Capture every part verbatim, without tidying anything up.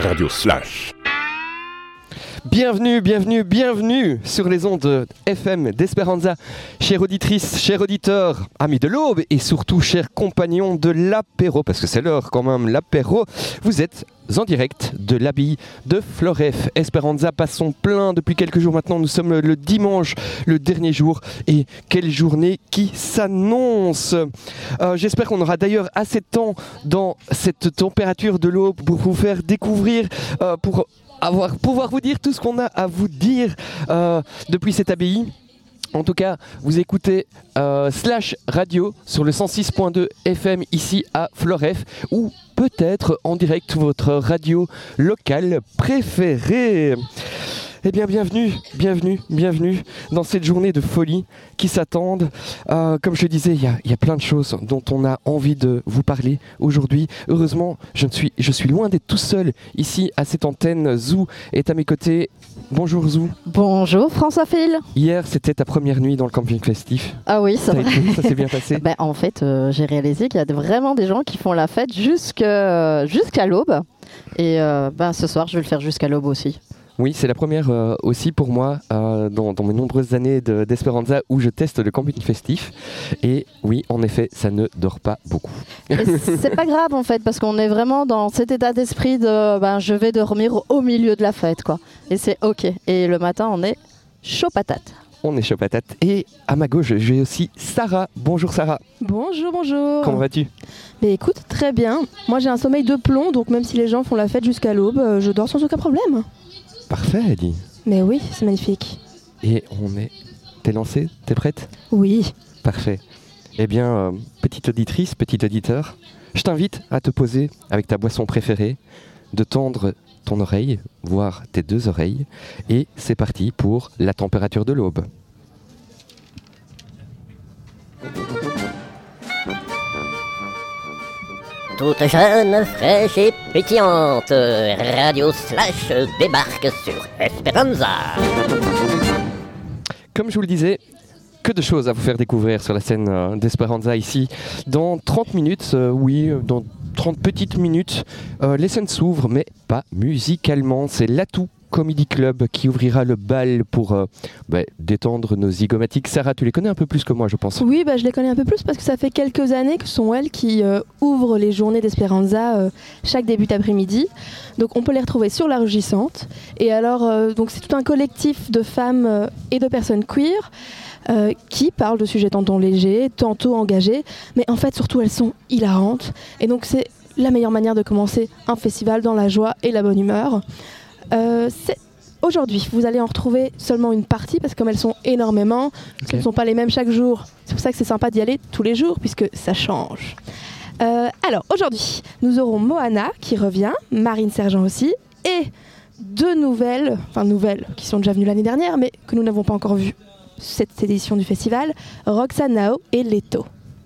Radio Slash. Bienvenue, bienvenue, bienvenue sur les ondes F M d'Espéranza, chères auditrices, chers auditeurs, amis de l'aube et surtout chers compagnons de l'apéro, parce que c'est l'heure quand même, l'apéro. Vous êtes en direct de l'abbaye de Floref. Espéranza passe son plein depuis quelques jours maintenant. Nous sommes le dimanche, le dernier jour, et quelle journée qui s'annonce. Euh, j'espère qu'on aura d'ailleurs assez de temps dans cette température de l'aube pour vous faire découvrir, euh, pour avoir, pouvoir vous dire tout ce qu'on a à vous dire euh, depuis cette abbaye. En tout cas, vous écoutez euh, Slash Radio sur le cent six point deux F M ici à Floref, ou peut-être en direct votre radio locale préférée. Eh bien, bienvenue, bienvenue, bienvenue dans cette journée de folie qui s'attendent. Euh, comme je le disais, il y a, y a plein de choses dont on a envie de vous parler aujourd'hui. Heureusement, je, ne suis, je suis loin d'être tout seul ici à cette antenne. Zou est à mes côtés. Bonjour Zou. Bonjour François Phil. Hier, c'était ta première nuit dans le camping festif. Ah oui, c'est ça, vrai. Été, ça s'est bien passé. ben, En fait, euh, j'ai réalisé qu'il y a vraiment des gens qui font la fête jusque, euh, jusqu'à l'aube. Et euh, ben, ce soir, je vais le faire jusqu'à l'aube aussi. Oui, c'est la première euh, aussi pour moi euh, dans, dans mes nombreuses années de, d'Espéranza où je teste le camping festif. Et oui, en effet, ça ne dort pas beaucoup. Et c'est pas grave en fait, parce qu'on est vraiment dans cet état d'esprit de ben, je vais dormir au milieu de la fête, quoi. Et c'est ok. Et le matin, on est chaud patate. On est chaud patate. Et à ma gauche, j'ai aussi Sarah. Bonjour Sarah. Bonjour, bonjour. Comment vas-tu ? Mais écoute, très bien. Moi, j'ai un sommeil de plomb, donc même si les gens font la fête jusqu'à l'aube, je dors sans aucun problème. Parfait, Ellie. Mais oui, c'est magnifique. Et on est... T'es lancée ? T'es prête ? Oui. Parfait. Eh bien, euh, petite auditrice, petit auditeur, je t'invite à te poser avec ta boisson préférée, de tendre ton oreille, voire tes deux oreilles, et c'est parti pour la température de l'aube. Toute jeune, fraîche et pétillante, Radio Slash débarque sur Esperanza. Comme je vous le disais, que de choses à vous faire découvrir sur la scène euh, d'Esperanza ici. Dans trente minutes, euh, oui, dans trente petites minutes, euh, les scènes s'ouvrent, mais pas musicalement. C'est l'Atout Comedy Club qui ouvrira le bal pour euh, bah, détendre nos zygomatiques. Sarah, tu les connais un peu plus que moi, je pense. Oui, bah, je les connais un peu plus parce que ça fait quelques années que ce sont elles qui euh, ouvrent les journées d'Esperanza euh, chaque début d'après-midi. Donc on peut les retrouver sur La Rugissante. Et alors, euh, donc, c'est tout un collectif de femmes euh, et de personnes queer euh, qui parlent de sujets tantôt légers, tantôt engagés. Mais en fait, surtout, elles sont hilarantes. Et donc c'est la meilleure manière de commencer un festival dans la joie et la bonne humeur. Euh, c'est... Aujourd'hui, vous allez en retrouver seulement une partie parce que comme elles sont énormément, okay. Ce ne sont pas les mêmes chaque jour. C'est pour ça que c'est sympa d'y aller tous les jours puisque ça change. Euh, alors aujourd'hui, nous aurons Moana qui revient, Marine Sergent aussi, et deux nouvelles, enfin nouvelles qui sont déjà venues l'année dernière mais que nous n'avons pas encore vues cette édition du festival, Roxane Nao et Leto.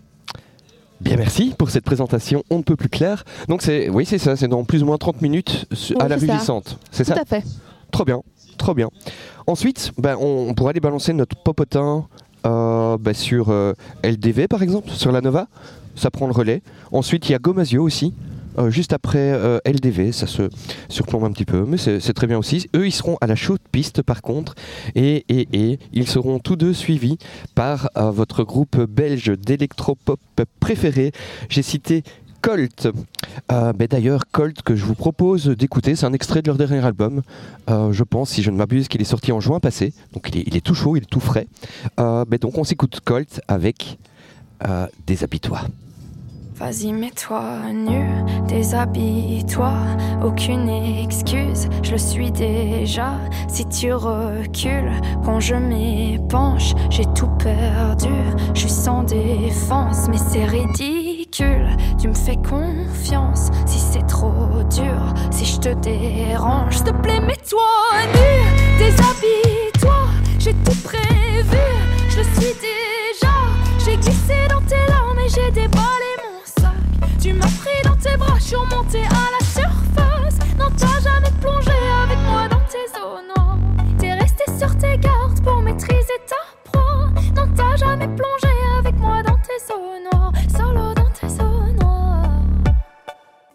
Bien, merci pour cette présentation on ne peut plus claire. Donc c'est, oui c'est ça, c'est dans plus ou moins trente minutes à oui, La c'est Rugissante. C'est Tout ça ? à fait. Trop bien, trop bien. Ensuite, ben, on, on pourra aller balancer notre popotin euh, ben, sur euh, L D V par exemple, sur la Nova. Ça prend le relais. Ensuite, il y a Gomasio aussi. Euh, juste après euh, L D V, ça se surplombe un petit peu, mais c'est, c'est très bien aussi. Eux, ils seront à la chaude piste par contre, et, et, et ils seront tous deux suivis par euh, votre groupe belge d'électropop préféré. J'ai cité Colt. Euh, ben d'ailleurs, Colt que je vous propose d'écouter, c'est un extrait de leur dernier album. Euh, je pense, si je ne m'abuse, qu'il est sorti en juin passé. Donc il est, il est tout chaud, il est tout frais. Euh, ben donc on s'écoute Colt avec euh, Déshabille-toi. Vas-y, mets-toi nu, déshabille-toi, aucune excuse, je le suis déjà. Si tu recules, quand je m'épanche, j'ai tout perdu, je suis sans défense, mais c'est ridicule. Tu me fais confiance, si c'est trop dur, si je te dérange, s'il te plaît, mets-toi nu, déshabille-toi, j'ai tout prévu, je le suis déjà. J'ai glissé dans tes larmes et j'ai déballé. Tu m'as pris dans tes bras, je suis remontée à la surface. Non, t'as jamais plongé avec moi dans tes eaux noires. T'es resté sur tes gardes pour maîtriser ta proie. Non, t'as jamais plongé avec moi dans tes eaux noires. Solo dans tes eaux noires.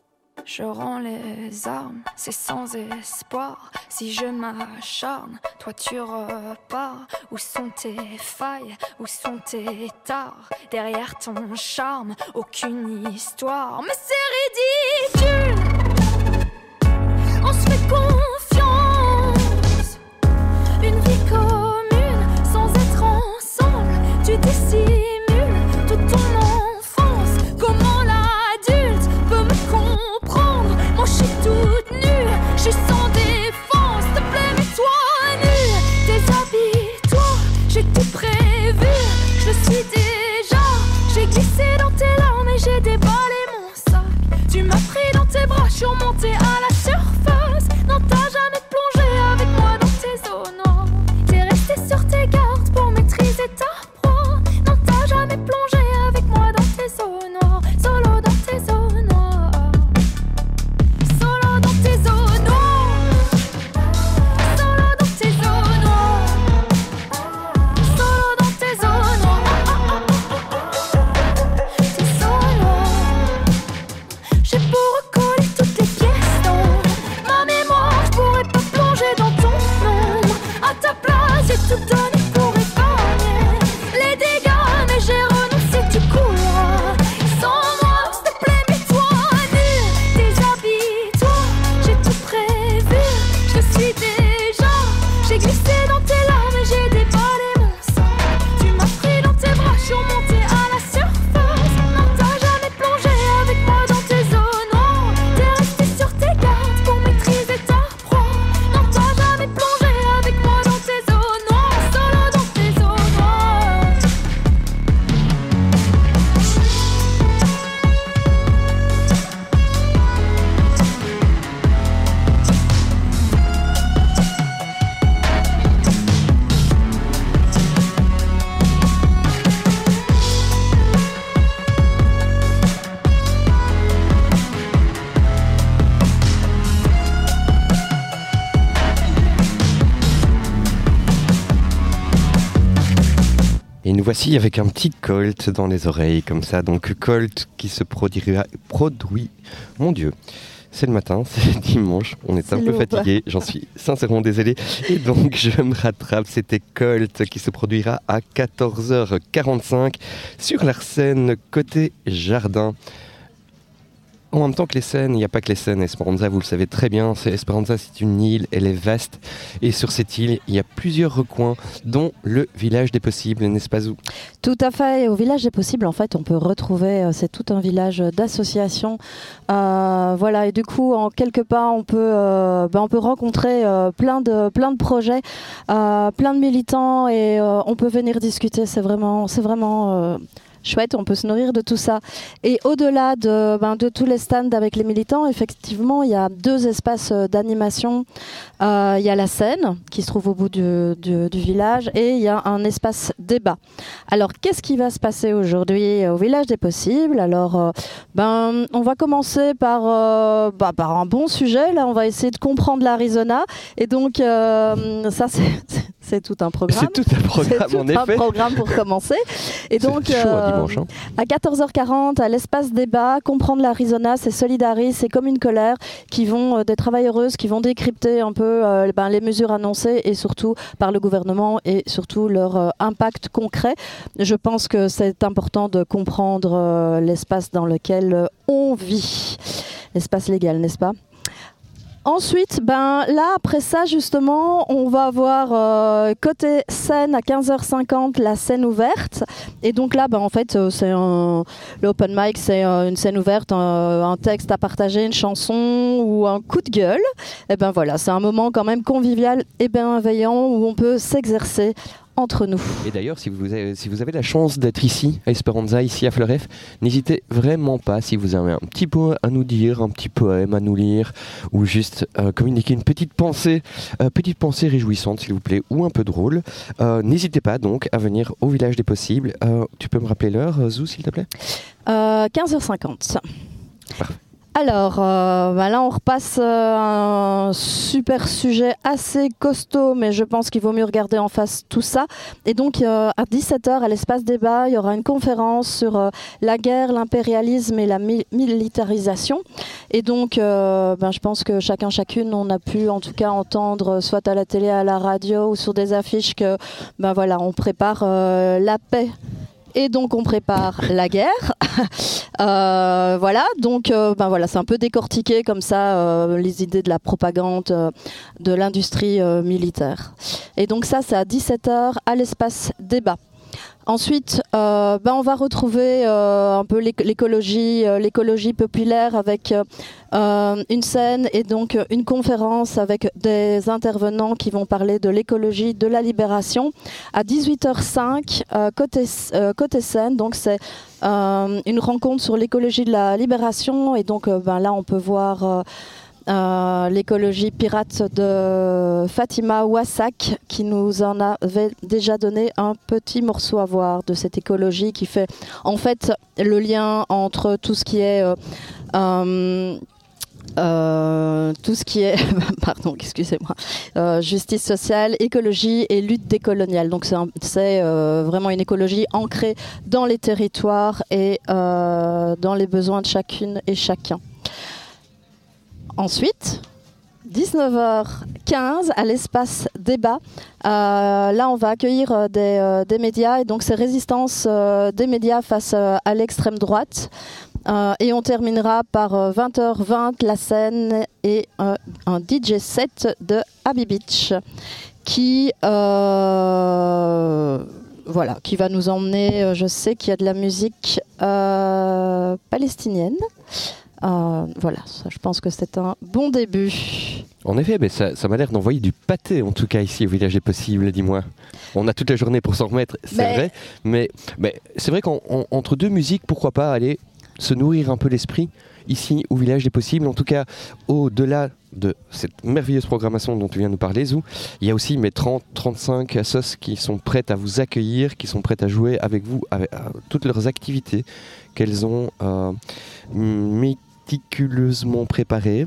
je rends les armes, c'est sans espoir. Si je m'acharne, toi tu repars. Où sont tes failles, où sont tes tares? Derrière ton charme, aucune histoire. Mais c'est ridicule, on se fait confiance. Une vie commune, sans être ensemble. Tu dissimules toute ton enfance. Comment l'adulte peut me comprendre? Moi je suis toute nue, je suis sans défense. S'il te plaît mets-toi nue. Déshabille-toi, j'ai tout prévu. Je le suis déjà, j'ai glissé dans tes larmes et j'ai déballé mon sac. Tu m'as pris dans tes bras, je suis remontée à la surface. Non t'as jamais plongé avec moi dans tes eaux noires. T'es resté sur tes gardes pour maîtriser ta proie. Non t'as jamais plongé avec moi dans tes eaux noires. Solo dans tes eaux noires. Solo dans tes eaux noires. Solo dans tes eaux noires. Solo dans tes eaux noires. Tes eaux noires. J'ai beau recoller toutes les pièces dans ma mémoire, je pourrais pas plonger dans ton ombre. À ta place, j'ai tout donné pour épargner les dégâts, mais j'ai renoncé, tu couleras sans moi. S'il te plaît, mets-toi nue, déshabille-toi, j'ai tout prévu, je le suis déjà. J'ai glissé dans tes larmes et j'ai déballé mon sang. Tu m'as pris dans tes bras, je suis remontée à la surface. Non, t'as jamais plongé avec moi dans tes eaux noires. T'es resté sur tes gardes pour maîtriser ta proie. Non, t'as jamais plongé avec moi dans tes eaux noires. Solo dans tes eaux noires. Et nous voici avec un petit Colt dans les oreilles, comme ça. Donc Colt qui se produira, produit... Mon Dieu, c'est le matin, c'est dimanche, on est, C'est un peu lourd. fatigué, j'en suis sincèrement désolé. Et donc je me rattrape, c'était Colt qui se produira à quatorze heures quarante-cinq sur la scène côté jardin. En même temps que les scènes, il n'y a pas que les scènes à Esperanza, vous le savez très bien. C'est Esperanza, c'est une île, elle est vaste. Et sur cette île, il y a plusieurs recoins, dont le village des possibles, n'est-ce pas Zou? Tout à fait. Et au village des possibles, en fait, on peut retrouver, euh, c'est tout un village d'associations. Euh, voilà. Et du coup, en quelques pas, on peut, euh, ben, on peut rencontrer euh, plein de, plein de projets, euh, plein de militants, et euh, on peut venir discuter. C'est vraiment, c'est vraiment. Euh, chouette, on peut se nourrir de tout ça. Et au-delà de, ben, de tous les stands avec les militants, effectivement, il y a deux espaces euh, d'animation. Euh, il y a la scène qui se trouve au bout du, du, du village et il y a un espace débat. Alors, qu'est-ce qui va se passer aujourd'hui au village des possibles? Alors, euh, ben, on va commencer par, euh, bah, par un bon sujet. Là, on va essayer de comprendre l'Arizona. Et donc, euh, ça, c'est, c'est tout un programme. C'est tout un programme, C'est tout en un effet. programme pour commencer. Et donc, C'est chaud un euh, dimanche, hein. à quatorze heures quarante, à l'espace débat, comprendre l'Arizona, c'est Solidaris, c'est Commune Colère, qui vont, euh, des travailleuses qui vont décrypter un peu euh, ben, les mesures annoncées et surtout par le gouvernement et surtout leur euh, impact concret. Je pense que c'est important de comprendre euh, l'espace dans lequel euh, on vit. L'espace légal, n'est-ce pas ? Ensuite, ben là, après ça, justement, on va avoir euh, côté scène à quinze heures cinquante la scène ouverte. Et donc là, ben, en fait, euh, c'est un, le open mic, c'est euh, une scène ouverte, un, un texte à partager, une chanson ou un coup de gueule. Et ben voilà, c'est un moment quand même convivial et bienveillant où on peut s'exercer entre nous. Et d'ailleurs, si vous avez, si vous avez la chance d'être ici, à Esperanza, ici à Fleuref, n'hésitez vraiment pas, si vous avez un petit mot à nous dire, un petit poème à nous lire, ou juste euh, communiquer une petite pensée, euh, petite pensée réjouissante, s'il vous plaît, ou un peu drôle, euh, n'hésitez pas donc à venir au village des possibles. Euh, tu peux me rappeler l'heure, Zou, s'il te plaît ? euh, quinze heures cinquante. Parfait. Alors, euh, bah là, on repasse euh, un super sujet assez costaud, mais je pense qu'il vaut mieux regarder en face tout ça. Et donc, euh, à dix-sept heures, à l'espace débat, il y aura une conférence sur euh, la guerre, l'impérialisme et la mi- militarisation. Et donc, euh, ben, je pense que chacun, chacune, on a pu en tout cas entendre, soit à la télé, à la radio ou sur des affiches, que ben, voilà, on prépare euh, la paix. Et donc on prépare la guerre. euh, voilà, donc euh, ben voilà, c'est un peu décortiqué comme ça euh, les idées de la propagande euh, de l'industrie euh, militaire. Et donc ça, c'est à dix-sept heures à l'espace débat. Ensuite, euh, ben on va retrouver euh, un peu l'éc- l'écologie, euh, l'écologie populaire avec euh, une scène et donc une conférence avec des intervenants qui vont parler de l'écologie de la libération à dix-huit heures cinq euh, côté, euh, côté scène. Donc c'est euh, une rencontre sur l'écologie de la libération et donc euh, ben là on peut voir euh, Euh, l'écologie pirate de Fatima Wassak qui nous en avait déjà donné un petit morceau à voir de cette écologie qui fait en fait le lien entre tout ce qui est euh, euh, euh, tout ce qui est pardon excusez-moi euh, justice sociale, écologie et lutte décoloniale. Donc c'est, un, c'est euh, vraiment une écologie ancrée dans les territoires et euh, dans les besoins de chacune et chacun. Ensuite, dix-neuf heures quinze à l'espace débat. Euh, là, on va accueillir euh, des, euh, des médias et donc c'est résistance euh, des médias face euh, à l'extrême droite. Euh, et on terminera par euh, vingt heures vingt la scène et euh, un D J set de Abbey Beach qui euh, voilà, qui va nous emmener. Euh, je sais qu'il y a de la musique euh, palestinienne. Euh, voilà, ça, je pense que c'est un bon début. En effet, mais ça, ça m'a l'air d'envoyer du pâté, en tout cas ici au Village des Possibles, dis-moi. On a toute la journée pour s'en remettre, c'est mais... vrai, mais, mais c'est vrai qu'entre deux musiques, pourquoi pas aller se nourrir un peu l'esprit ici au Village des Possibles. En tout cas, au-delà de cette merveilleuse programmation dont tu viens de nous parler, Zou, il y a aussi mes trente à trente-cinq assos qui sont prêtes à vous accueillir, qui sont prêtes à jouer avec vous, avec, à, toutes leurs activités qu'elles ont euh, mis méticuleusement préparé.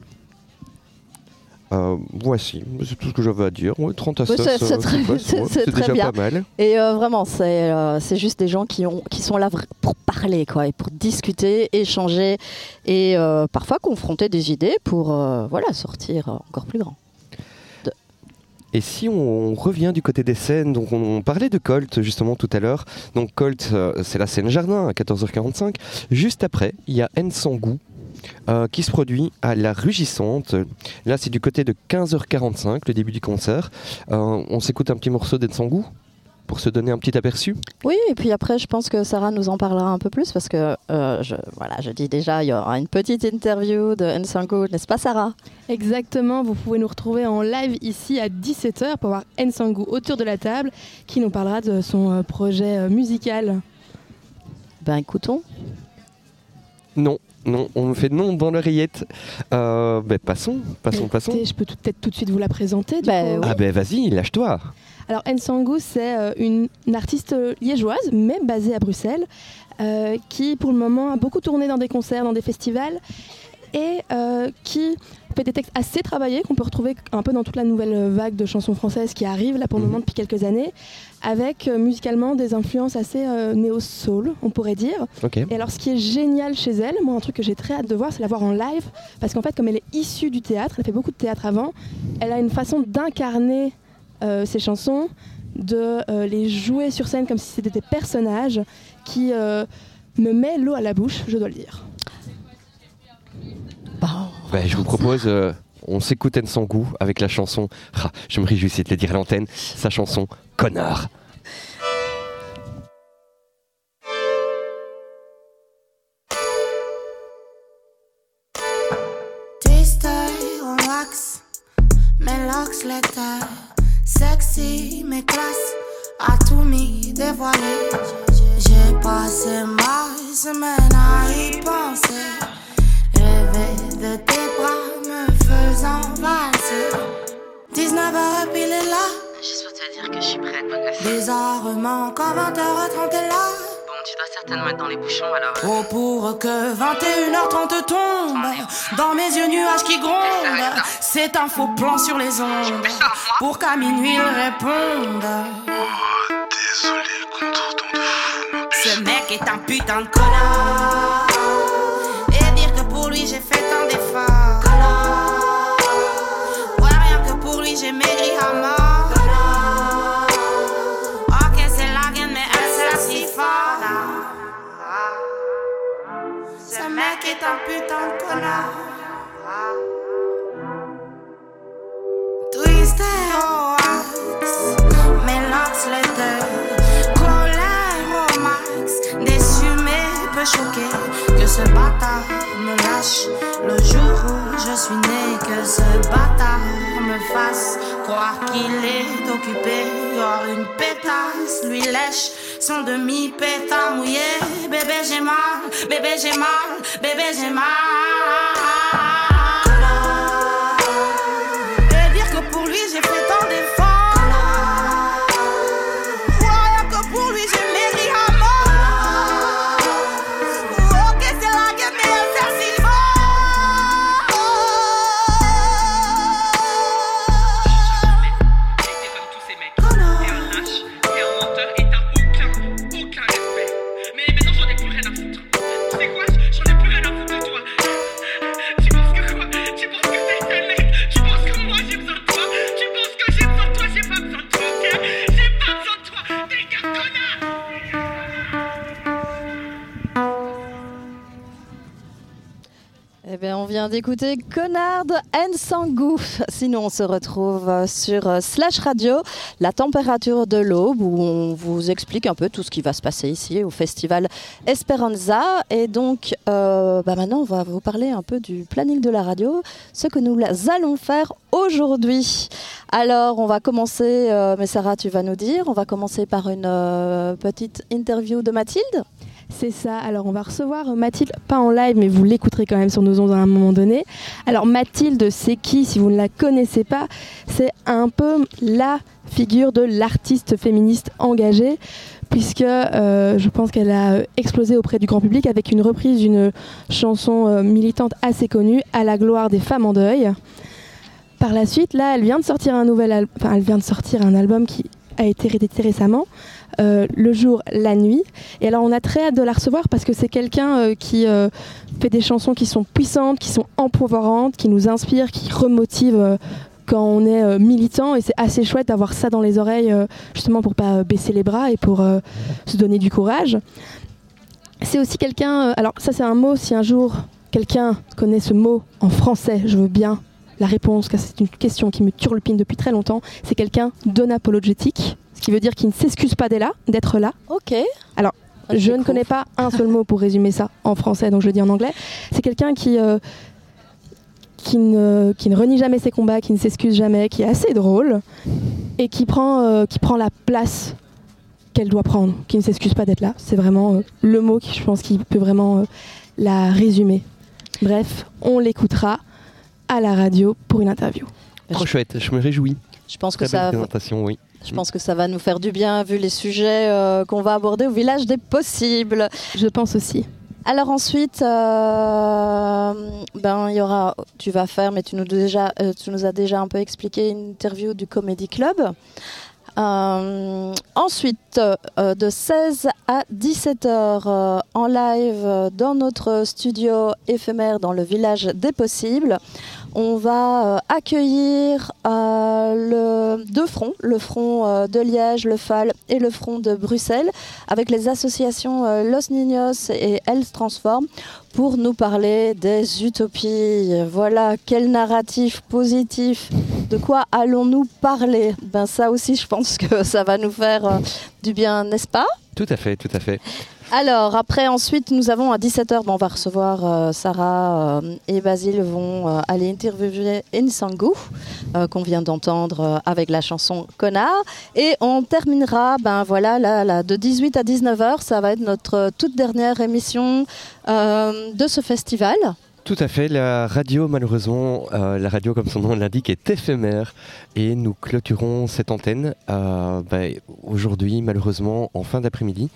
Euh, voici, c'est tout ce que j'avais à dire. Ouais, trente assos, oui, c'est, c'est, euh, très, c'est, c'est, ouais, c'est c'est très déjà bien. pas mal. Et euh, vraiment, c'est, euh, c'est juste des gens qui, ont, qui sont là pour parler, quoi, et pour discuter, échanger et euh, parfois confronter des idées pour euh, voilà, sortir encore plus grand. De... Et si on revient du côté des scènes, donc on parlait de Colt justement tout à l'heure. Donc Colt, euh, c'est la scène jardin à quatorze heures quarante-cinq. Juste après, il y a Nsangou euh, qui se produit à La Rugissante. Là, c'est du côté de quinze heures quarante-cinq, le début du concert. Euh, on s'écoute un petit morceau d'Nsangou pour se donner un petit aperçu. Oui, et puis après, je pense que Sarah nous en parlera un peu plus parce que, euh, je, voilà, je dis déjà, il y aura une petite interview de Nsangou, n'est-ce pas Sarah ? Exactement, vous pouvez nous retrouver en live ici à dix-sept heures pour voir Nsangou autour de la table qui nous parlera de son euh, projet euh, musical. Ben écoutons. Non. Non, on me fait non dans l'oreillette. Euh, ben passons, passons, Mais passons. écoutez, je peux tout, peut-être tout de suite vous la présenter. Du Ben, coup. oui. Ah ben vas-y, lâche-toi. Alors Nsangou, c'est euh, une, une artiste liégeoise, mais basée à Bruxelles, euh, qui pour le moment a beaucoup tourné dans des concerts, dans des festivals, et euh, qui fait des textes assez travaillés qu'on peut retrouver un peu dans toute la nouvelle vague de chansons françaises qui arrive là pour le moment depuis quelques années, avec euh, musicalement des influences assez euh, néo-soul, on pourrait dire. Okay. Et alors ce qui est génial chez elle, moi un truc que j'ai très hâte de voir, c'est la voir en live, parce qu'en fait comme elle est issue du théâtre, elle a fait beaucoup de théâtre avant, elle a une façon d'incarner euh, ses chansons, de euh, les jouer sur scène comme si c'était des personnages, qui euh, me met l'eau à la bouche, je dois le dire. Ben, je vous propose, euh, on s'écoute Nsangou avec la chanson, ah, je me réjouissais de le dire à l'antenne, sa chanson « Connard ». Sexy, mais classe, à tout mis dévoilé. J'ai passé ma semaine à y penser. Rêver de tes bras me faisant valser. dix-neuf heures pile est là. Juste pour te dire que je suis prête, mon gosse. Bizarrement, quand vingt heures trente est là. Bon, tu dois certainement certainement être dans les bouchons alors. Oh, pour que vingt et une heures trente tombe, dans mes yeux nuages qui grondent, c'est un faux plan sur les ondes, pour qu'à minuit il réponde. Oh, désolé contre tant de fous. Ce mec est un putain de connard, et dire que pour lui j'ai fait tant d'efforts. Connard, ouais, rien que pour lui j'ai maigri à mort. Connard, ok c'est la gaine mais elle sert si fort. Ce mec est un putain de connard. Twisted wax, mélange les deux, colère au max, déçu mais peu choqué que ce bâtard me lâche le jour où je suis né, que ce bâtard me fasse croire qu'il est occupé. Or une pétasse lui lèche son demi-pétard mouillé. Bébé j'ai mal, bébé j'ai mal, bébé j'ai mal. Et dire que pour lui j'ai fait tant d'efforts. Rien que pour lui j'ai maigri à mort. Ok c'est la gueule mais elle sert si fort. T'es comme tous ces mecs. T'es un lâche, t'es un menteur et t'as aucun, aucun respect. Mais maintenant j'en ai plus rien à foutre. Tu sais quoi? J'en ai plus rien à foutre de toi. Tu penses que quoi? Tu penses que t'es tellement? Tu penses que moi j'ai besoin de toi? Tu penses que j'ai besoin de toi? J'ai pas besoin de toi, ok? J'ai pas besoin de toi. Dégage, connard! Eh bien, on vient d'écouter Connard de Nsangou. Sinon, on se retrouve sur Slash Radio, la température de l'aube, où on vous explique un peu tout ce qui va se passer ici au festival Esperanza. Et donc, euh, bah maintenant, on va vous parler un peu du planning de la radio, ce que nous allons faire aujourd'hui. Alors, on va commencer, euh, mais Sarah, tu vas nous dire, on va commencer par une euh, petite interview de Mathilde. C'est ça, alors on va recevoir Mathilde, pas en live, mais vous l'écouterez quand même sur nos ondes à un moment donné. Alors Mathilde, c'est qui, si vous ne la connaissez pas? C'est un peu la figure de l'artiste féministe engagée, puisque euh, je pense qu'elle a explosé auprès du grand public avec une reprise d'une chanson euh, militante assez connue, À la gloire des femmes en deuil. Par la suite, là, elle vient de sortir un nouvel album, enfin, elle vient de sortir un album qui a été réédité récemment, euh, Le jour, la nuit. Et alors on a très hâte de la recevoir parce que c'est quelqu'un euh, qui euh, fait des chansons qui sont puissantes, qui sont empouvoirantes, qui nous inspirent, qui remotivent euh, quand on est euh, militant. Et c'est assez chouette d'avoir ça dans les oreilles, euh, justement pour pas euh, baisser les bras et pour euh, se donner du courage. C'est aussi quelqu'un, euh, alors ça c'est un mot, si un jour quelqu'un connaît ce mot en français, je veux bien la réponse, car c'est une question qui me turlupine depuis très longtemps. C'est quelqu'un d'unapologétique, ce qui veut dire qu'il ne s'excuse pas d'être là, d'être là. Ok. Alors, Je je ne découvre. connais pas un seul mot pour résumer ça en français, donc je le dis en anglais. C'est quelqu'un qui, euh, qui, ne, qui ne renie jamais ses combats, qui ne s'excuse jamais, qui est assez drôle et qui prend, euh, qui prend la place qu'elle doit prendre, qui ne s'excuse pas d'être là. C'est vraiment euh, le mot qui, je pense, qui peut vraiment euh, la résumer. Bref, on l'écoutera à la radio pour une interview. Trop chouette, je me réjouis. Je pense que Très belle ça, présentation, oui. je pense que ça va nous faire du bien vu les sujets euh, qu'on va aborder au village des possibles. Je pense aussi. Alors ensuite, euh, ben il y aura, tu vas faire, mais tu nous déjà, euh, tu nous as déjà un peu expliqué une interview du Comedy Club. Euh, ensuite, euh, de seize à dix-sept heures euh, en live euh, dans notre studio éphémère dans le village des possibles, on va euh, accueillir euh, le, deux fronts, le front euh, de Liège, le F A L et le front de Bruxelles, avec les associations euh, Los Niños et Elle se transforme, pour nous parler des utopies. Voilà, quel narratif positif. De quoi allons-nous parler? Ben ça aussi, je pense que ça va nous faire euh, du bien, n'est-ce pas? Tout à fait, tout à fait. Alors, après, ensuite, nous avons à dix-sept heures, bon, on va recevoir euh, Sarah euh, et Basile vont euh, aller interviewer Nsangou, euh, qu'on vient d'entendre euh, avec la chanson Connard. Et on terminera, ben voilà, là, là, de dix-huit à dix-neuf heures, ça va être notre euh, toute dernière émission euh, de ce festival. Tout à fait, la radio malheureusement, euh, la radio comme son nom l'indique est éphémère et nous clôturons cette antenne euh, bah, aujourd'hui malheureusement en fin d'après-midi.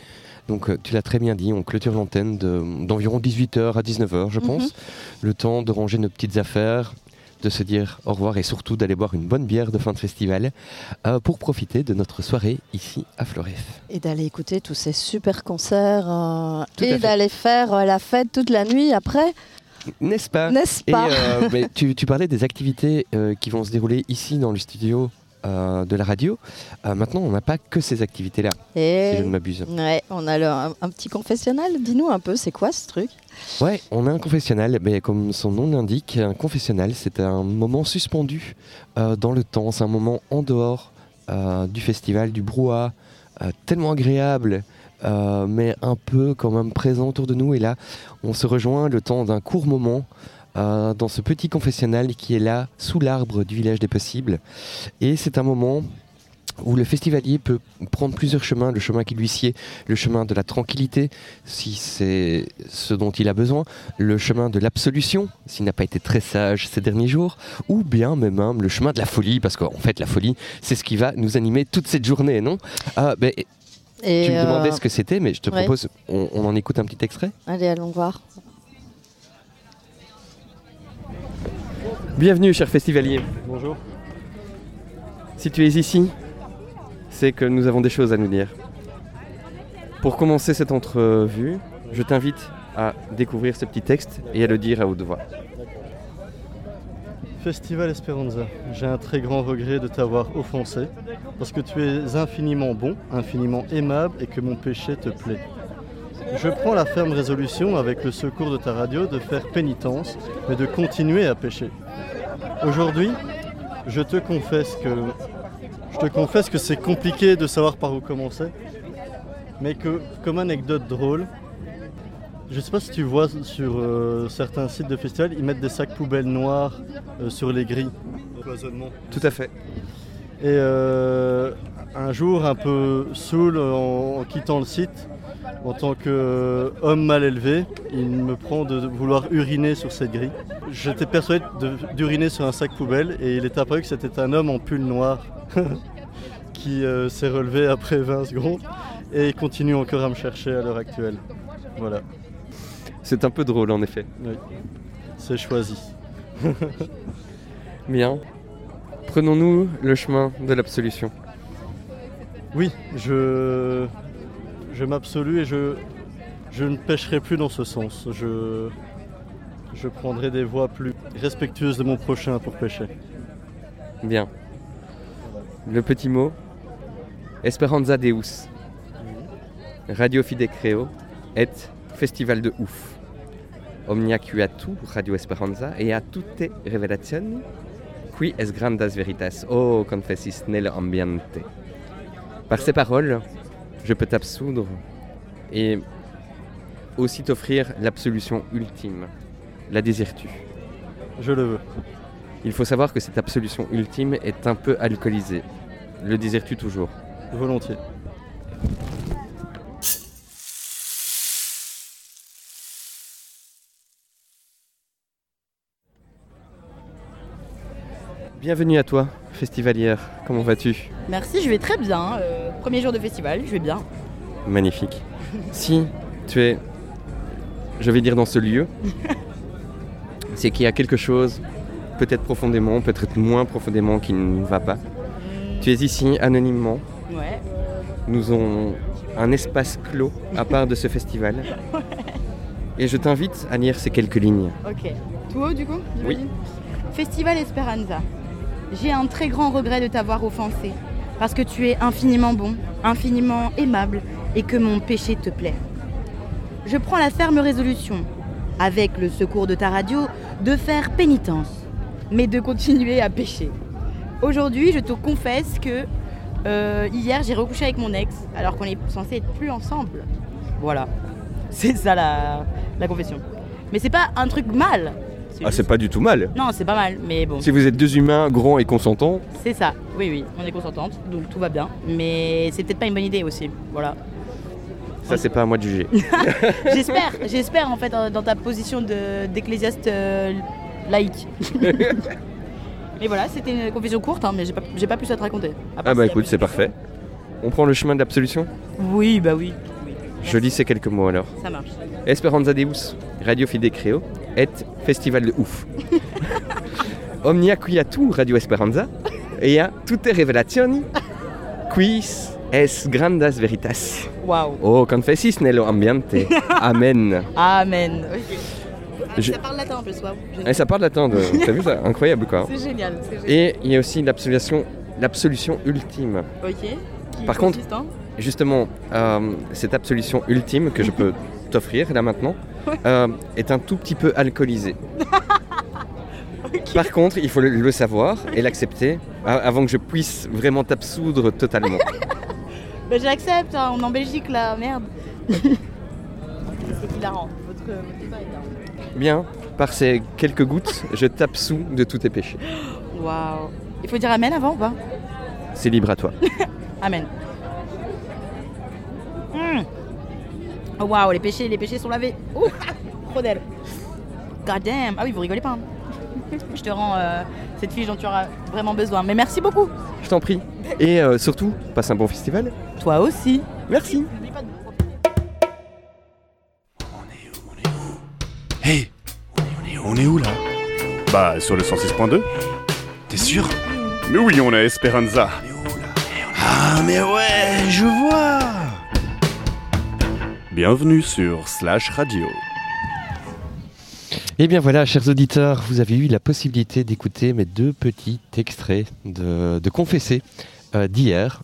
Donc euh, tu l'as très bien dit, on clôture l'antenne de, d'environ dix-huit heures à dix-neuf heures, je pense. Mm-hmm. Le temps de ranger nos petites affaires, de se dire au revoir et surtout d'aller boire une bonne bière de fin de festival euh, pour profiter de notre soirée ici à Floref. Et d'aller écouter tous ces super concerts euh, et d'aller faire euh, la fête toute la nuit après. N'est-ce pas N'est-ce pas et, euh, mais tu, tu parlais des activités euh, qui vont se dérouler ici dans le studio euh, de la radio. Euh, maintenant, on n'a pas que ces activités-là, et si je ne m'abuse. Ouais, on a le, un, un petit confessionnal. Dis-nous un peu, c'est quoi ce truc ? Ouais, on a un confessionnal, mais comme son nom l'indique, un confessionnal, c'est un moment suspendu euh, dans le temps, c'est un moment en dehors euh, du festival, du brouhaha, euh, tellement agréable, euh, mais un peu quand même présent autour de nous. Et là, on se rejoint le temps d'un court moment euh, dans ce petit confessionnal qui est là, sous l'arbre du village des possibles. Et c'est un moment où le festivalier peut prendre plusieurs chemins, le chemin qui lui sied, le chemin de la tranquillité, si c'est ce dont il a besoin, le chemin de l'absolution, s'il n'a pas été très sage ces derniers jours, ou bien même, même le chemin de la folie, parce qu'en fait la folie, c'est ce qui va nous animer toute cette journée, non ? ah, ben, Et Tu me euh... demandais ce que c'était, mais je te ouais. propose, on, on en écoute un petit extrait ? Allez, allons voir. Bienvenue, cher festivalier. Bonjour. Si tu es ici, c'est que nous avons des choses à nous dire. Pour commencer cette entrevue, je t'invite à découvrir ce petit texte et à le dire à haute voix. Festival Esperanza, j'ai un très grand regret de t'avoir offensé, parce que tu es infiniment bon, infiniment aimable et que mon péché te plaît. Je prends la ferme résolution, avec le secours de ta radio, de faire pénitence, mais de continuer à pécher. Aujourd'hui, je te confesse que Je te confesse que c'est compliqué de savoir par où commencer, mais que, comme anecdote drôle, je ne sais pas si tu vois sur euh, certains sites de festivals, ils mettent des sacs poubelles noirs euh, sur les grilles de cloisonnement. Tout à fait. Et euh, un jour, un peu saoul en, en quittant le site, en tant qu'homme mal élevé, il me prend de vouloir uriner sur cette grille. J'étais persuadé de, d'uriner sur un sac poubelle et il est apparu que c'était un homme en pull noir qui euh, s'est relevé après vingt secondes et continue encore à me chercher à l'heure actuelle. Voilà. C'est un peu drôle en effet. Oui, c'est choisi. Bien. Prenons-nous le chemin de l'absolution. Oui, je, je m'absolue et je, je ne pêcherai plus dans ce sens. Je, je prendrai des voies plus respectueuses de mon prochain pour pêcher. Bien. Le petit mot, Esperanza Deus, Radio Fide Creo, et Festival de Ouf. Omnia quatu Radio Esperanza et a tutte revelazioni, qui es grandas veritas, oh confessis nel ambiente. Par ces paroles, je peux t'absoudre et aussi t'offrir l'absolution ultime. La désires-tu ? Je le veux. Il faut savoir que cette absolution ultime est un peu alcoolisée. Le désires-tu toujours ? Volontiers. Bienvenue à toi, festivalière. Comment vas-tu ? Merci, je vais très bien. Euh, premier jour de festival, je vais bien. Magnifique. Si tu es, je vais dire dans ce lieu, c'est qu'il y a quelque chose, peut-être profondément, peut-être moins profondément, qui ne va pas. Mmh. Tu es ici anonymement. Ouais. Nous avons un espace clos à part de ce festival. Ouais. Et je t'invite à lire ces quelques lignes. Ok. Tout haut du coup ? Oui. Festival Esperanza. J'ai un très grand regret de t'avoir offensé, parce que tu es infiniment bon, infiniment aimable, et que mon péché te plaît. Je prends la ferme résolution, avec le secours de ta radio, de faire pénitence, mais de continuer à pécher. Aujourd'hui, je te confesse que euh, hier, j'ai recouché avec mon ex, alors qu'on est censé être plus ensemble. Voilà, c'est ça la, la confession. Mais c'est pas un truc mal. C'est ah, juste... c'est pas du tout mal. Non, c'est pas mal, mais bon. Si vous êtes deux humains grands et consentants. C'est ça, oui, oui, on est consentantes, donc tout va bien. Mais c'est peut-être pas une bonne idée aussi, voilà. Ça, c'est pas à moi de juger. j'espère, j'espère en fait dans ta position de, d'ecclésiaste euh, laïque. Mais voilà, c'était une confession courte, hein, mais j'ai pas, j'ai pas pu ça te raconter. Ah bah écoute, c'est parfait. On prend le chemin de l'absolution ? Oui, bah oui. oui. Je lis ces quelques mots alors. Ça marche. Esperanza Deus, Radio Fide Creo, et Festival de ouf. Omnia qui a tout Radio Esperanza, et a tutte revelazioni, quis es grandas veritas. Waouh. Oh, confessis nello ambiente. Amen. Amen. Ok. Ah, Je- Ça parle latin en plus, waouh. Génial. Et ça parle latin, de... t'as vu ça? Incroyable quoi. C'est génial, c'est génial. Et il y a aussi l'absolution, l'absolution ultime. Ok. Qui Par contre- consiste en- Justement, euh, cette absolution ultime que je peux t'offrir là maintenant euh, est un tout petit peu alcoolisée. Par contre, il faut le, le savoir et l'accepter a- avant que je puisse vraiment t'absoudre totalement. Bah, j'accepte, hein, on est en Belgique là, merde. C'est hilarant. Votre, votre débat est hilarant. Bien, par ces quelques gouttes, je t'absous de tous tes péchés. Waouh. Il faut dire amen avant ou pas? C'est libre à toi. Amen. Mm. Oh, waouh, les péchés, les péchés sont lavés. Ouh, trop d'elle. God damn. Ah oui, vous rigolez pas. hein. Je te rends euh, cette fiche dont tu auras vraiment besoin. Mais merci beaucoup. Je t'en prie. Et euh, surtout, passe un bon festival. Toi aussi. Merci. Hey, on est où là? Bah, sur le cent six point deux. T'es sûr? Mais oui, on a Esperanza. Ah mais ouais, je vois. Bienvenue sur Slash Radio. Et bien voilà, chers auditeurs, vous avez eu la possibilité d'écouter mes deux petits extraits de, de Confesser euh, d'hier.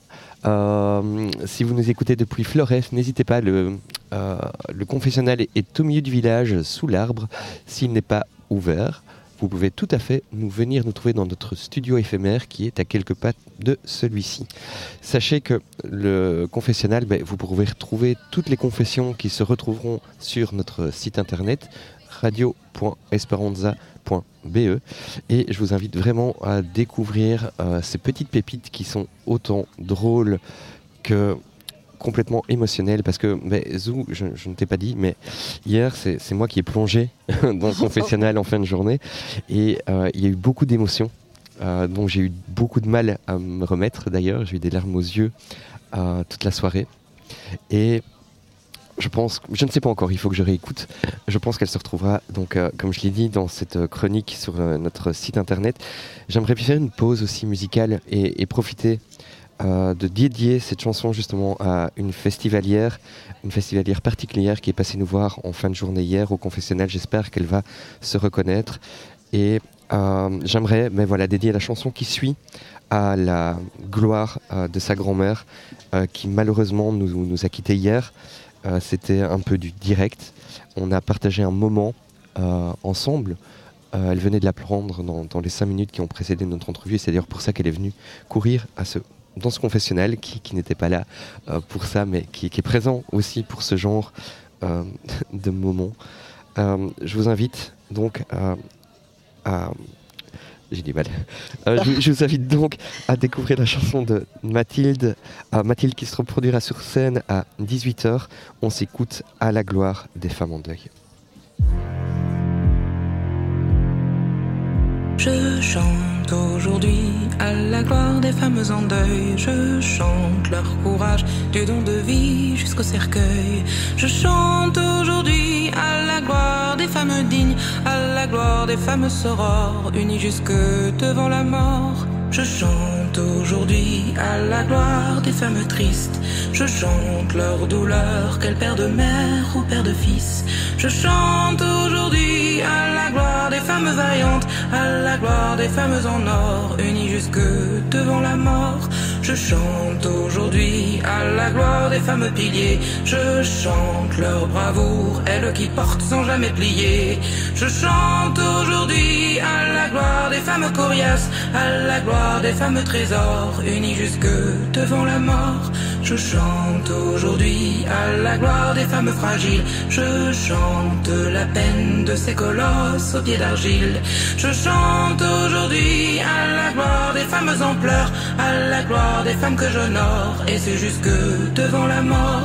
Euh, si vous nous écoutez depuis Flores, n'hésitez pas, le, euh, le confessionnal est, est au milieu du village, sous l'arbre. S'il n'est pas ouvert, vous pouvez tout à fait nous venir nous trouver dans notre studio éphémère qui est à quelques pas de celui-ci. Sachez que le confessionnal, ben, vous pourrez retrouver toutes les confessions qui se retrouveront sur notre site internet radio point esperanza point b e et je vous invite vraiment à découvrir euh, ces petites pépites qui sont autant drôles que complètement émotionnelles parce que ben, Zou, je, je ne t'ai pas dit, mais hier c'est, c'est moi qui ai plongé dans le confessionnal en fin de journée et euh, il y a eu beaucoup d'émotions euh, dont j'ai eu beaucoup de mal à me remettre d'ailleurs, j'ai eu des larmes aux yeux euh, toute la soirée et je pense, je ne sais pas encore, il faut que je réécoute. Je pense qu'elle se retrouvera, donc, euh, comme je l'ai dit, dans cette euh, chronique sur euh, notre site internet. J'aimerais faire une pause aussi musicale et, et profiter euh, de dédier cette chanson justement à une festivalière, une festivalière particulière qui est passée nous voir en fin de journée hier au confessionnal. J'espère qu'elle va se reconnaître. Et euh, j'aimerais mais voilà, dédier la chanson qui suit à la gloire euh, de sa grand-mère euh, qui malheureusement nous, nous a quittés hier. Euh, c'était un peu du direct. On a partagé un moment euh, ensemble. Euh, elle venait de la prendre dans, dans les cinq minutes qui ont précédé notre entrevue. C'est d'ailleurs pour ça qu'elle est venue courir à ce, dans ce confessionnal, qui, qui n'était pas là euh, pour ça, mais qui, qui est présent aussi pour ce genre euh, de moments. Euh, je vous invite donc à... à J'ai du mal. Euh, je, je vous invite donc à découvrir la chanson de Mathilde. Euh, Mathilde qui se reproduira sur scène à dix-huit heures. On s'écoute à la gloire des femmes en deuil. Je chante aujourd'hui à la gloire des femmes en deuil. Je chante leur courage, du don de vie jusqu'au cercueil. Je chante aujourd'hui à la gloire des femmes dignes, à la gloire des femmes sorores, unies jusque devant la mort. Je chante aujourd'hui à la gloire des femmes tristes. Je chante leur douleur, qu'elles père de mère ou père de fils. Je chante aujourd'hui à la gloire des femmes vaillantes, à la gloire des femmes en or, unies jusque devant la mort. Je chante aujourd'hui à la gloire des femmes piliers. Je chante leur bravoure, elles qui portent sans jamais plier. Je chante aujourd'hui à la gloire des femmes coriaces, à la gloire des femmes trésors, unies jusque devant la mort. Je chante aujourd'hui à la gloire des femmes fragiles. Je chante la peine de ces colosses aux pieds d'argile. Je chante aujourd'hui à la gloire des femmes en pleurs, à la gloire des femmes que j'honore, et c'est jusque devant la mort.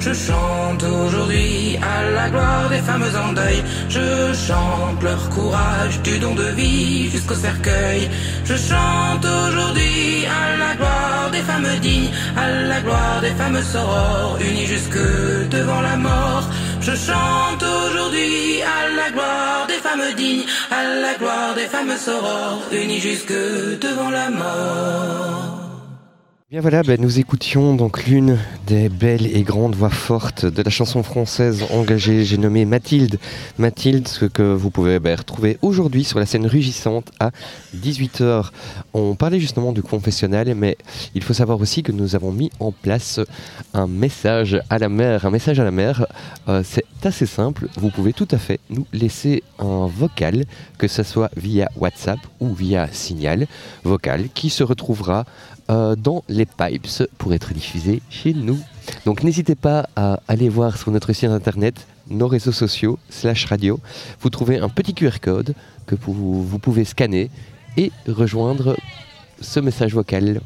Je chante aujourd'hui à la gloire des femmes en deuil. Je chante leur courage du don de vie jusqu'au cercueil. Je chante aujourd'hui à la gloire des femmes dignes, à la gloire des femmes sorores, unies jusque devant la mort. Je chante aujourd'hui à la gloire des femmes dignes, à la gloire des femmes sorores, unies jusque devant la mort. Bien voilà, ben nous écoutions donc l'une des belles et grandes voix fortes de la chanson française engagée, j'ai nommé Mathilde. Mathilde, ce que vous pouvez ben, retrouver aujourd'hui sur la scène rugissante à dix-huit heures. On parlait justement du confessionnal, mais il faut savoir aussi que nous avons mis en place un message à la mère. Un message à la mère, euh, c'est assez simple, vous pouvez tout à fait nous laisser un vocal, que ce soit via WhatsApp ou via Signal vocal, qui se retrouvera Euh, dans les pipes pour être diffusé chez nous. Donc n'hésitez pas à aller voir sur notre site internet, nos réseaux sociaux, slash radio. Vous trouvez un petit Q R code que vous, vous pouvez scanner et rejoindre ce message vocal.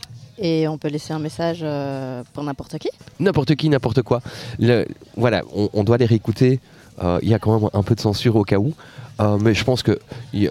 Et on peut laisser un message euh, pour n'importe qui ? N'importe qui, n'importe quoi. Le, voilà, on, on doit les réécouter. Euh, il y a quand même un peu de censure au cas où. Euh, mais je pense que... Y a,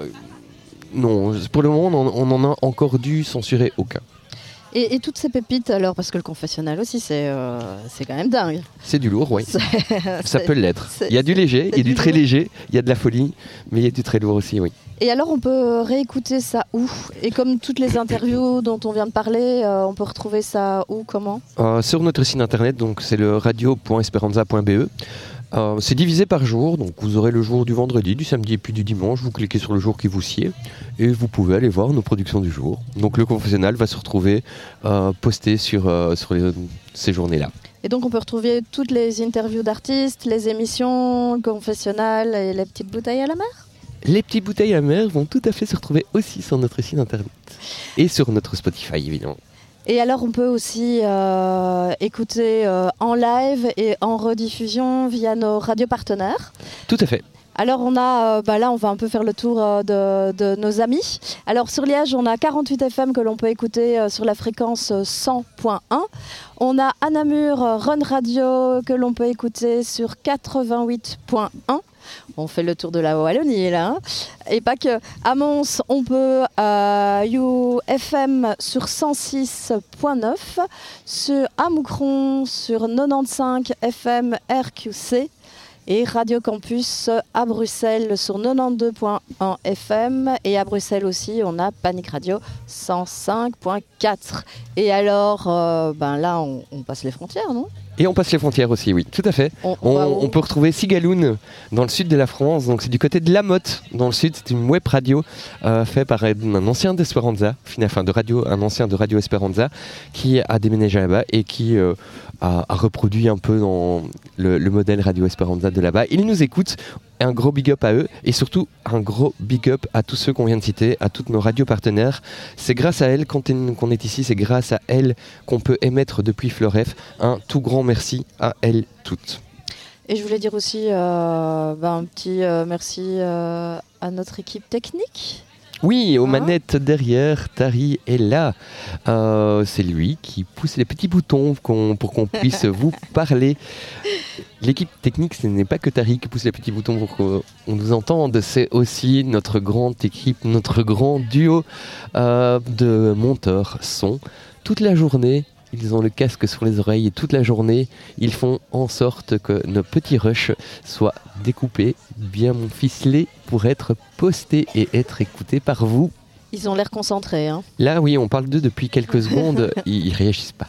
non, pour le moment, on, on en a encore dû censurer aucun. Et, et toutes ces pépites, alors, parce que le confessionnal aussi, c'est, euh, c'est quand même dingue. C'est du lourd, oui. C'est, Ça c'est, peut l'être. c'est, il y a du léger, il y a du, du très lourd. léger, il y a de la folie, mais il y a du très lourd aussi, oui. Et alors, on peut réécouter ça où ? Et comme toutes les interviews dont on vient de parler, euh, on peut retrouver ça où, comment ? euh, Sur notre site internet, donc c'est le radio point esperanza point b e. Euh, c'est divisé par jour, donc vous aurez le jour du vendredi, du samedi et puis du dimanche. Vous cliquez sur le jour qui vous sied et vous pouvez aller voir nos productions du jour. Donc le confessionnal va se retrouver euh, posté sur, euh, sur les, ces journées-là. Et donc on peut retrouver toutes les interviews d'artistes, les émissions, le confessionnal et les petites bouteilles à la mer ? Les petites bouteilles à la mer vont tout à fait se retrouver aussi sur notre site internet et sur notre Spotify évidemment. Et alors on peut aussi euh, écouter euh, en live et en rediffusion via nos radios partenaires. Tout à fait. Alors on a, euh, bah là on va un peu faire le tour euh, de, de nos amis. Alors sur Liège on a quarante-huit F M que l'on peut écouter euh, sur la fréquence cent point un. On a à Namur euh, Run Radio que l'on peut écouter sur quatre-vingt-huit point un. On fait le tour de la Wallonie là, hein. Et pas que. À Mons, on peut euh, You F M sur cent six point neuf, sur à Moucron sur quatre-vingt-quinze F M R Q C et Radio Campus à Bruxelles sur quatre-vingt-douze point un F M et à Bruxelles aussi on a Panic Radio cent cinq point quatre. Et alors, euh, ben là on, on passe les frontières, non ? Et on passe les frontières aussi, oui, tout à fait. On, on, on, on peut retrouver Sigaloun dans le sud de la France, donc c'est du côté de La Motte, dans le sud. C'est une web radio euh, faite par un ancien d'Esperanza, enfin de radio, un ancien de Radio Esperanza, qui a déménagé là-bas et qui euh, a, a reproduit un peu dans le, le modèle Radio Esperanza de là-bas. Ils nous écoutent. Un gros big up à eux et surtout un gros big up à tous ceux qu'on vient de citer, à toutes nos radios partenaires. C'est grâce à elles qu'on est ici, c'est grâce à elles qu'on peut émettre depuis Floref. Un tout grand merci à elles toutes. Et je voulais dire aussi euh, ben, un petit euh, merci euh, à notre équipe technique. Oui, aux hein manettes derrière, Tari est là. Euh, c'est lui qui pousse les petits boutons qu'on, pour qu'on puisse vous parler. L'équipe technique, ce n'est pas que Tari qui pousse les petits boutons pour qu'on nous entende, c'est aussi notre grande équipe, notre grand duo euh, de monteurs son. Toute la journée, ils ont le casque sur les oreilles et toute la journée, ils font en sorte que nos petits rushs soient découpés, bien ficelés pour être postés et être écoutés par vous. Ils ont l'air concentrés. Hein. Là, oui, on parle d'eux depuis quelques secondes, ils, ils réagissent pas.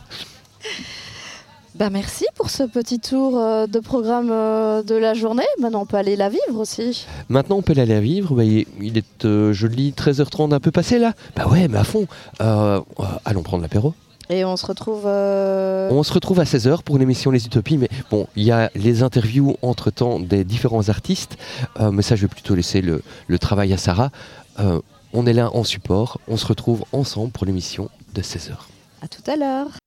Bah merci pour ce petit tour euh, de programme euh, de la journée. Maintenant, on peut aller la vivre aussi. Maintenant, on peut aller la vivre. Bah, il, il est, euh, je lis, treize heures trente un peu passé là. Bah ouais, mais à fond. Euh, euh, allons prendre l'apéro. Et on se retrouve... Euh... On se retrouve à seize heures pour l'émission Les Utopies. Mais bon, il y a les interviews entre-temps des différents artistes. Euh, mais ça, je vais plutôt laisser le, le travail à Sarah. Euh, on est là en support. On se retrouve ensemble pour l'émission de seize heures. À tout à l'heure.